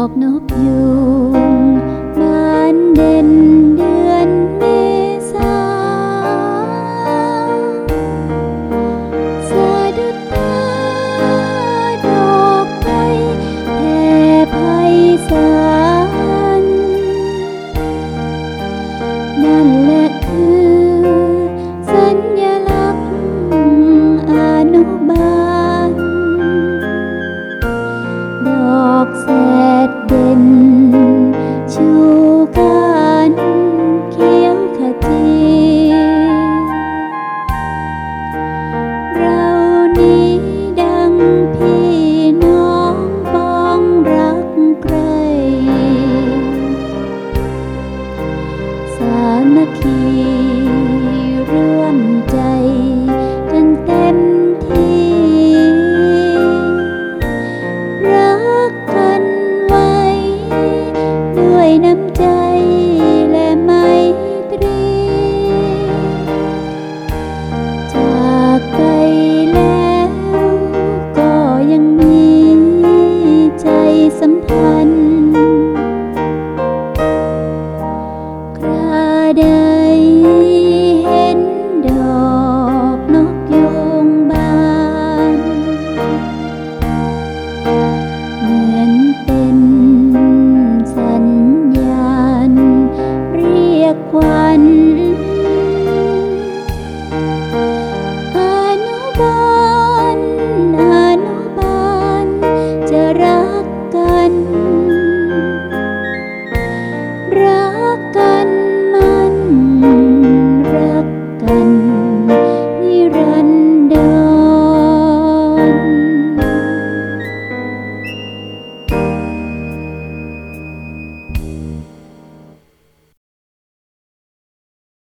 อกนกยูงบานเด่นเดือนเมษาสะดุดตาดอกไม้แผ่ไพศาลนั่นแหละคือสัญลักษณ์อนุบาลดอกแสดเด่นชูกันเขียวขจีเรานี้ดังพี่น้องป้องรักใครสามัคคีร่วมใจกันเต็มที่รักกันไว้ด้วยน้ำใจและไมตรีจากไปแล้วก็ยังมีใจสัมพั